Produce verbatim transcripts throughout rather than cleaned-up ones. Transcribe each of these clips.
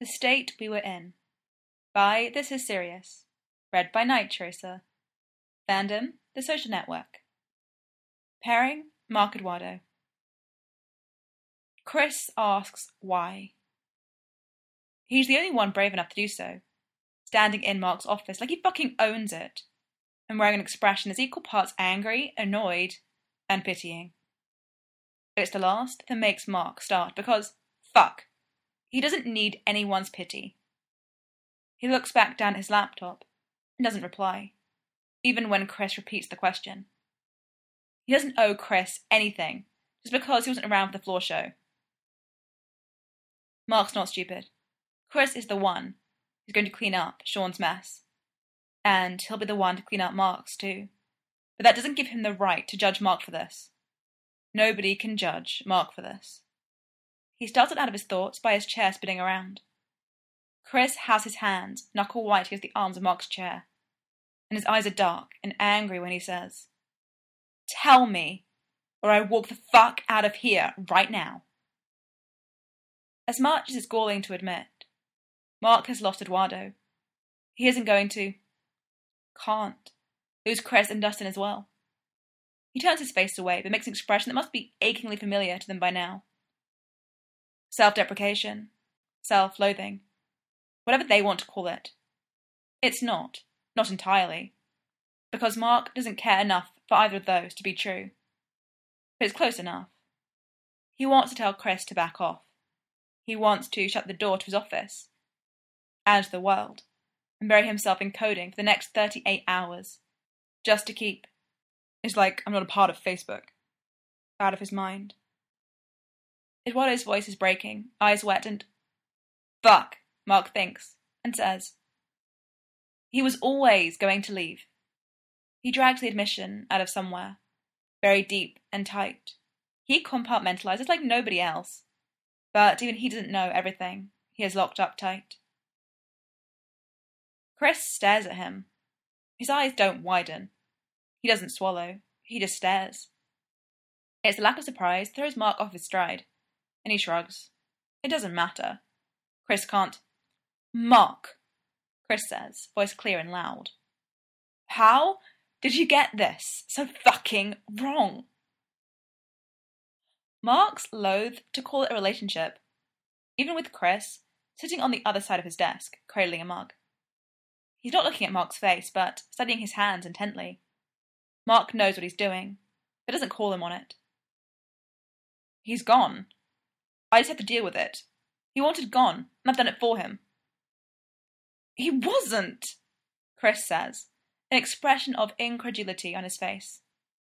The State We Were In by This Is Serious. Read by Night Tracer. Fandom, The Social Network. Pairing, Mark Eduardo. Chris asks why. He's the only one brave enough to do so, standing in Mark's office like he fucking owns it, and wearing an expression that's equal parts angry, annoyed, and pitying. But it's the last that makes Mark start, because, fuck, he doesn't need anyone's pity. He looks back down at his laptop and doesn't reply, even when Chris repeats the question. He doesn't owe Chris anything, just because he wasn't around for the floor show. Mark's not stupid. Chris is the one who's going to clean up Sean's mess. And he'll be the one to clean up Mark's too. But that doesn't give him the right to judge Mark for this. Nobody can judge Mark for this. He started out of his thoughts by his chair spinning around. Chris has his hands knuckle white against the arms of Mark's chair, and his eyes are dark and angry when he says, "Tell me, or I walk the fuck out of here right now." As much as it's galling to admit, Mark has lost Eduardo. He isn't going to, can't, lose Chris and Dustin as well. He turns his face away, but makes an expression that must be achingly familiar to them by now. Self-deprecation, self-loathing, whatever they want to call it. It's not, not entirely, because Mark doesn't care enough for either of those to be true. But it's close enough. He wants to tell Chris to back off. He wants to shut the door to his office, and to the world, and bury himself in coding for the next thirty-eight hours, just to keep, it's like I'm not a part of Facebook, out of his mind. Eduardo's voice is breaking, eyes wet, and fuck, Mark thinks, and says. He was always going to leave. He drags the admission out of somewhere, very deep and tight. He compartmentalizes like nobody else, but even he doesn't know everything he has locked up tight. Chris stares at him. His eyes don't widen. He doesn't swallow. He just stares. It's the lack of surprise that throws Mark off his stride, and he shrugs. It doesn't matter. Chris can't. "Mark," Chris says, voice clear and loud. "How did you get this so fucking wrong?" Mark's loath to call it a relationship, even with Chris sitting on the other side of his desk, cradling a mug. He's not looking at Mark's face, but studying his hands intently. Mark knows what he's doing, but doesn't call him on it. He's gone. I just have to deal with it. He wanted gone, and I've done it for him. He wasn't, Chris says, an expression of incredulity on his face.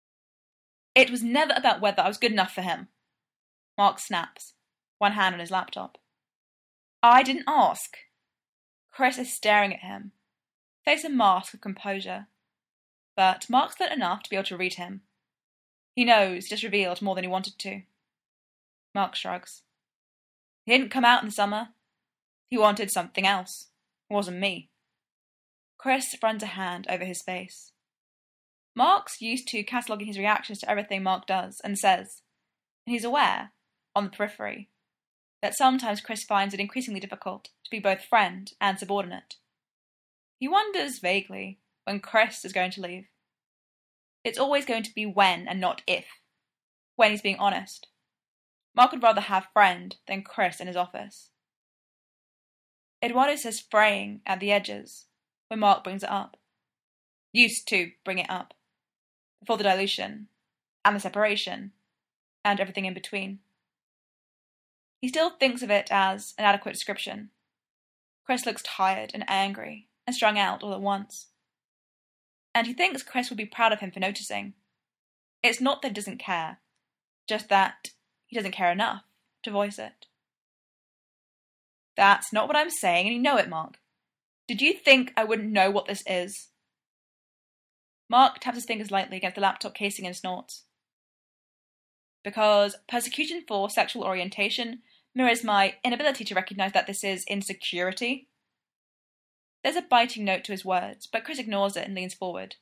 It was never about whether I was good enough for him. Mark snaps, one hand on his laptop. I didn't ask. Chris is staring at him, face a mask of composure. But Mark's learnt enough to be able to read him. He knows he just revealed more than he wanted to. Mark shrugs. He didn't come out in the summer. He wanted something else. It wasn't me. Chris runs a hand over his face. Mark's used to cataloguing his reactions to everything Mark does and says, and he's aware, on the periphery, that sometimes Chris finds it increasingly difficult to be both friend and subordinate. He wonders vaguely when Chris is going to leave. It's always going to be when and not if, when he's being honest. Mark would rather have friend than Chris in his office. Eduardo says fraying at the edges when Mark brings it up. Used to bring it up. Before the dilution, and the separation, and everything in between. He still thinks of it as an adequate description. Chris looks tired and angry and strung out all at once. And he thinks Chris would be proud of him for noticing. It's not that he doesn't care, just that he doesn't care enough to voice it. That's not what I'm saying, and you know it, Mark. Did you think I wouldn't know what this is? Mark taps his fingers lightly against the laptop casing and snorts. Because persecution for sexual orientation mirrors my inability to recognize that this is insecurity. There's a biting note to his words, but Chris ignores it and leans forward.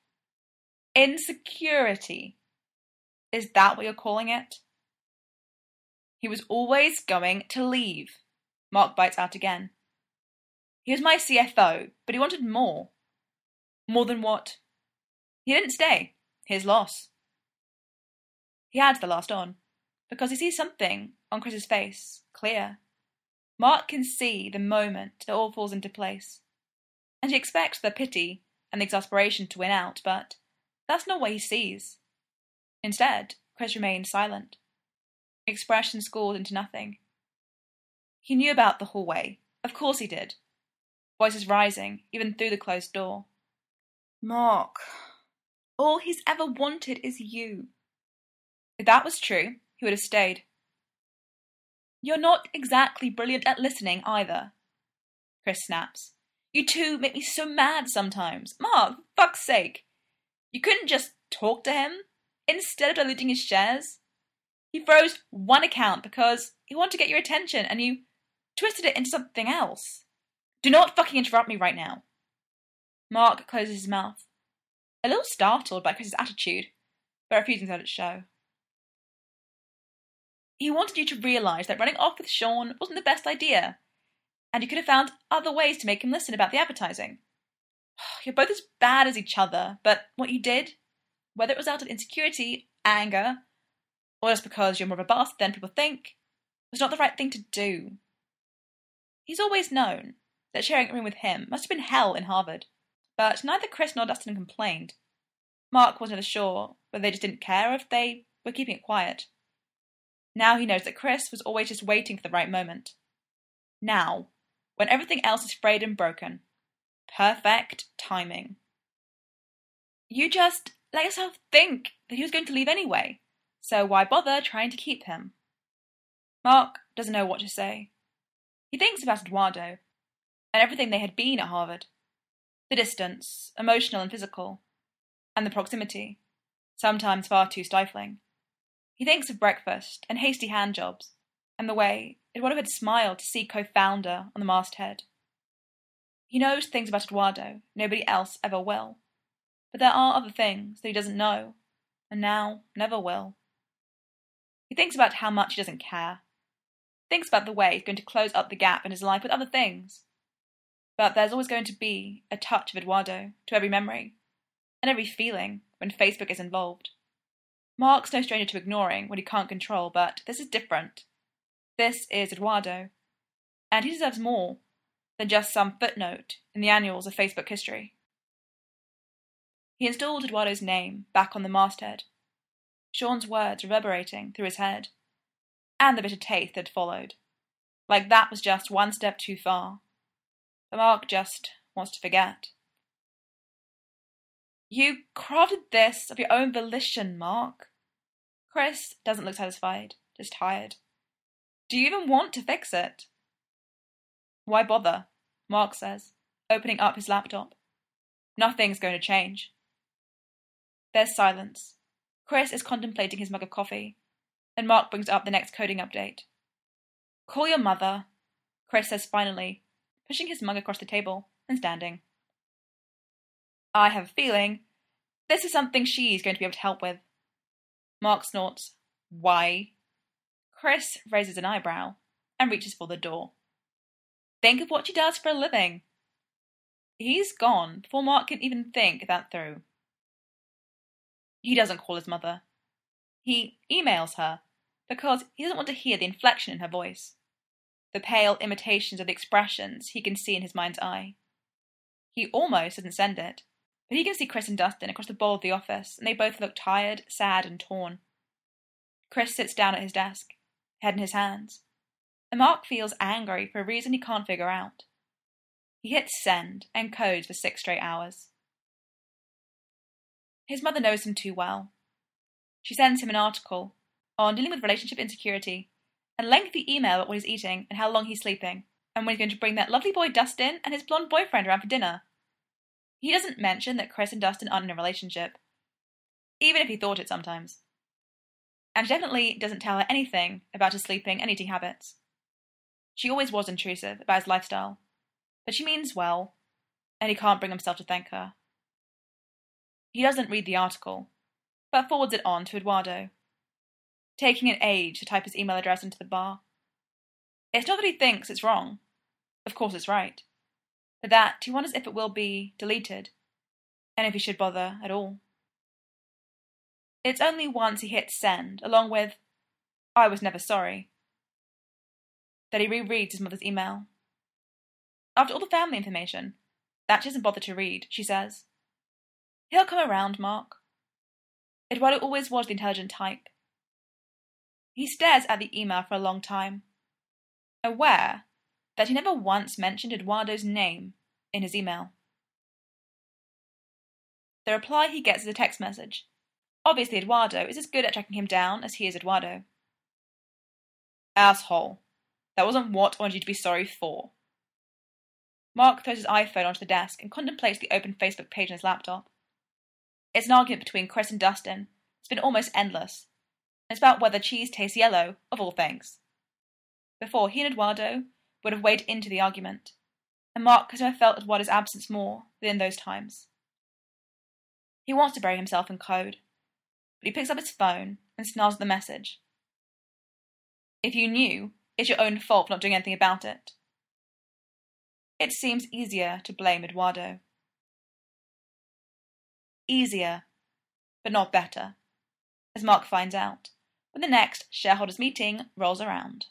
Insecurity? Is that what you're calling it? He was always going to leave, Mark bites out again. He was my C F O, but he wanted more. More than what? He didn't stay. His loss. He adds the last on, because he sees something on Chris's face, clear. Mark can see the moment it all falls into place, and he expects the pity and the exasperation to win out, but that's not what he sees. Instead, Chris remains silent, expression schooled into nothing. He knew about the hallway. Of course he did. Voices rising, even through the closed door. Mark, all he's ever wanted is you. If that was true, he would have stayed. You're not exactly brilliant at listening either, Chris snaps. You two make me so mad sometimes. Mark, for fuck's sake. You couldn't just talk to him instead of diluting his shares? He froze one account because he wanted to get your attention and you twisted it into something else. Do not fucking interrupt me right now. Mark closes his mouth, a little startled by Chris's attitude, but refusing to let it show. He wanted you to realise that running off with Sean wasn't the best idea, and you could have found other ways to make him listen about the advertising. You're both as bad as each other, but what you did, whether it was out of insecurity, anger, or just because you're more of a bastard than people think, was not the right thing to do. He's always known that sharing a room with him must have been hell in Harvard, but neither Chris nor Dustin complained. Mark wasn't as sure whether they just didn't care or if they were keeping it quiet. Now he knows that Chris was always just waiting for the right moment. Now, when everything else is frayed and broken. Perfect timing. You just let yourself think that he was going to leave anyway, so why bother trying to keep him? Mark doesn't know what to say. He thinks about Eduardo and everything they had been at Harvard. The distance, emotional and physical, and the proximity, sometimes far too stifling. He thinks of breakfast and hasty handjobs, and the way Eduardo had smiled to see co-founder on the masthead. He knows things about Eduardo nobody else ever will, but there are other things that he doesn't know, and now never will. He thinks about how much he doesn't care. Thinks about the way he's going to close up the gap in his life with other things. But there's always going to be a touch of Eduardo to every memory, and every feeling when Facebook is involved. Mark's no stranger to ignoring what he can't control, but this is different. This is Eduardo, and he deserves more than just some footnote in the annals of Facebook history. He installed Eduardo's name back on the masthead, Sean's words reverberating through his head, and the bitter taste that followed, like that was just one step too far. But Mark just wants to forget. You crafted this of your own volition, Mark. Chris doesn't look satisfied, just tired. Do you even want to fix it? Why bother? Mark says, opening up his laptop. Nothing's going to change. There's silence. Chris is contemplating his mug of coffee, and Mark brings up the next coding update. Call your mother, Chris says finally, pushing his mug across the table and standing. I have a feeling this is something she's going to be able to help with. Mark snorts. Why? Chris raises an eyebrow and reaches for the door. Think of what she does for a living. He's gone before Mark can even think that through. He doesn't call his mother. He emails her because he doesn't want to hear the inflection in her voice, the pale imitations of the expressions he can see in his mind's eye. He almost doesn't send it, but he can see Chris and Dustin across the bowl of the office, and they both look tired, sad, and torn. Chris sits down at his desk, head in his hands, and Mark feels angry for a reason he can't figure out. He hits send and codes for six straight hours. His mother knows him too well. She sends him an article on dealing with relationship insecurity, and a lengthy email about what he's eating and how long he's sleeping, and when he's going to bring that lovely boy Dustin and his blonde boyfriend around for dinner. He doesn't mention that Chris and Dustin aren't in a relationship, even if he thought it sometimes. And she definitely doesn't tell her anything about his sleeping and eating habits. She always was intrusive about his lifestyle, but she means well, and he can't bring himself to thank her. He doesn't read the article, but forwards it on to Eduardo, taking an age to type his email address into the bar. It's not that he thinks it's wrong. Of course it's right. but that he wonders if it will be deleted, and if he should bother at all. It's only once he hits send, along with "I was never sorry," that he rereads his mother's email. After all the family information, that she doesn't bother to read, she says, "He'll come around, Mark." Eduardo always was the intelligent type. He stares at the email for a long time, aware that he never once mentioned Eduardo's name in his email. The reply he gets is a text message. Obviously, Eduardo is as good at tracking him down as he is Eduardo. "Asshole. That wasn't what I wanted you to be sorry for." Mark throws his iPhone onto the desk and contemplates the open Facebook page on his laptop. It's an argument between Chris and Dustin. It's been almost endless. And it's about whether cheese tastes yellow, of all things. Before, he and Eduardo would have waded into the argument, and Mark has never felt Eduardo's absence more than in those times. He wants to bury himself in code, but he picks up his phone and snarls at the message. "If you knew, it's your own fault for not doing anything about it." It seems easier to blame Eduardo. Easier, but not better, as Mark finds out when the next shareholders' meeting rolls around.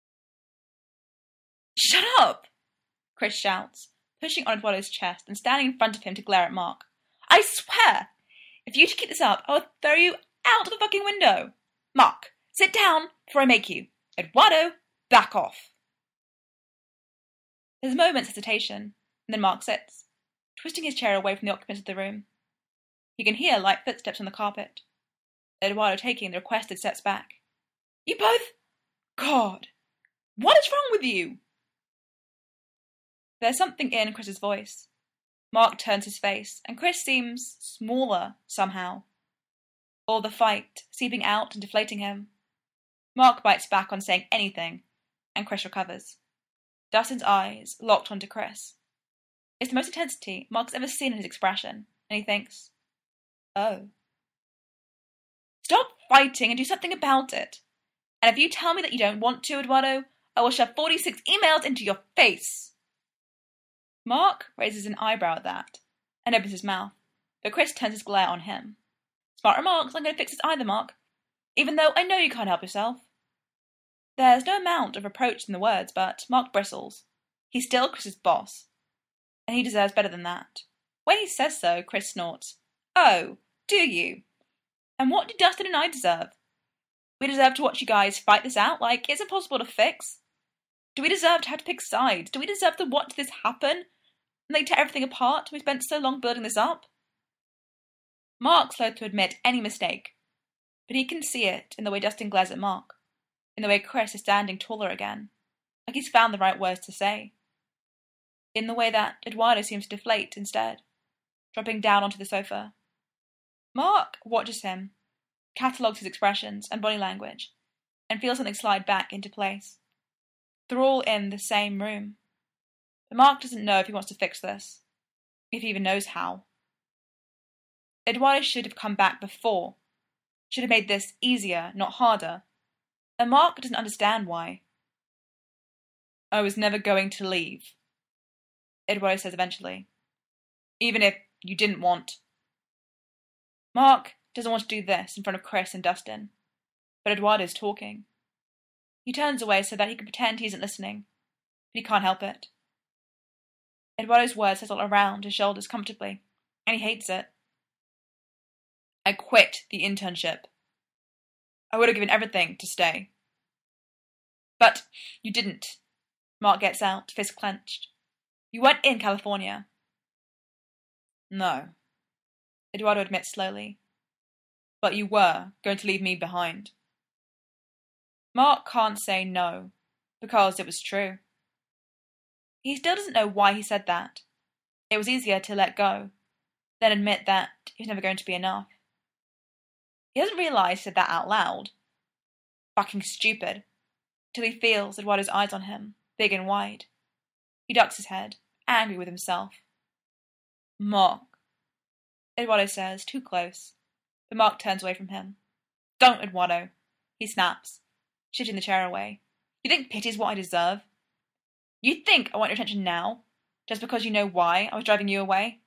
"Shut up!" Chris shouts, pushing on Eduardo's chest and standing in front of him to glare at Mark. "I swear, if you two keep this up, I will throw you out of the fucking window! Mark, sit down before I make you. Eduardo, back off!" There's a moment's hesitation, and then Mark sits, twisting his chair away from the occupants of the room. He can hear light footsteps on the carpet. Eduardo taking the requested steps back. "You both... God! What is wrong with you?" There's something in Chris's voice. Mark turns his face, and Chris seems smaller, somehow. All the fight seeping out and deflating him. Mark bites back on saying anything, and Chris recovers. Dustin's eyes locked onto Chris. It's the most intensity Mark's ever seen in his expression, and he thinks, "Oh." "Stop fighting and do something about it. And if you tell me that you don't want to, Eduardo, I will shove forty-six emails into your face." Mark raises an eyebrow at that, and opens his mouth, but Chris turns his glare on him. "Smart remarks aren't going to fix this either, Mark, even though I know you can't help yourself." There's no amount of reproach in the words, but Mark bristles. He's still Chris's boss, and he deserves better than that. When he says so, Chris snorts. "Oh, do you? And what do Dustin and I deserve? We deserve to watch you guys fight this out like it's impossible to fix? Do we deserve to have to pick sides? Do we deserve to watch this happen? And they tear everything apart? We spent so long building this up?" Mark's slow to admit any mistake, but he can see it in the way Dustin glares at Mark, in the way Chris is standing taller again, like he's found the right words to say, in the way that Eduardo seems to deflate instead, dropping down onto the sofa. Mark watches him, catalogues his expressions and body language, and feels something slide back into place. They're all in the same room. But Mark doesn't know if he wants to fix this, if he even knows how. Eduardo should have come back before, should have made this easier, not harder, and Mark doesn't understand why. "I was never going to leave," Eduardo says eventually, "even if you didn't want." Mark doesn't want to do this in front of Chris and Dustin, but Eduardo's talking. He turns away so that he can pretend he isn't listening, but he can't help it. Eduardo's words settle around his shoulders comfortably, and he hates it. "I quit the internship. I would have given everything to stay." "But you didn't," Mark gets out, fist clenched. "You weren't in California." "No," Eduardo admits slowly. "But you were going to leave me behind." Mark can't say no, because it was true. He still doesn't know why he said that. It was easier to let go, than admit that he was never going to be enough. He doesn't realise he said that out loud. Fucking stupid. Till he feels Eduardo's eyes on him, big and wide. He ducks his head, angry with himself. "Mark," Eduardo says, too close, but Mark turns away from him. "Don't, Eduardo," he snaps, shifting the chair away. "You think pity's what I deserve? You think I want your attention now? Just because you know why I was driving you away?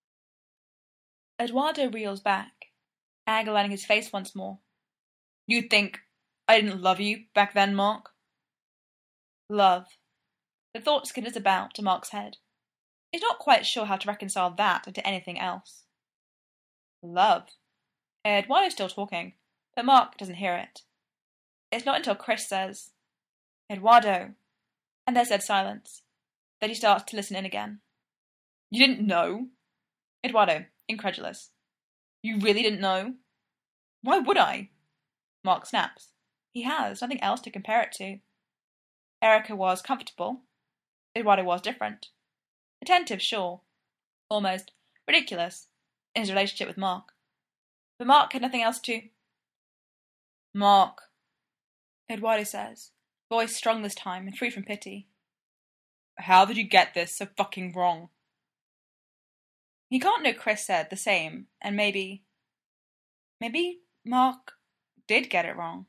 Eduardo reels back, anger lining his face once more. You think I didn't love you back then, Mark? Love. The thought skitters about to Mark's head. He's not quite sure how to reconcile that into anything else. Love. Eduardo's still talking, but Mark doesn't hear it. It's not until Chris says, Eduardo, and there's dead silence, that he starts to listen in again. You didn't know? Eduardo, incredulous. You really didn't know? Why would I? Mark snaps. He has nothing else to compare it to. Erica was comfortable. Eduardo was different. Attentive, sure. Almost ridiculous in his relationship with Mark. But Mark had nothing else to... Mark, Eduardo says, voice strong this time and free from pity. How did you get this so fucking wrong? He can't know Chris said the same, and maybe... Maybe Mark did get it wrong.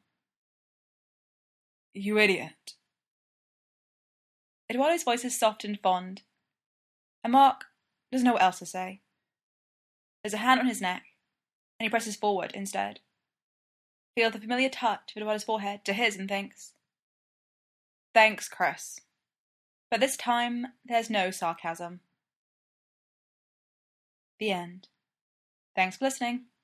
You idiot. Eduardo's voice is soft and fond, and Mark doesn't know what else to say. There's a hand on his neck, and he presses forward instead. Feels the familiar touch of Eduardo's forehead to his and thinks, Thanks, Chris. But this time there's no sarcasm. The end. Thanks for listening.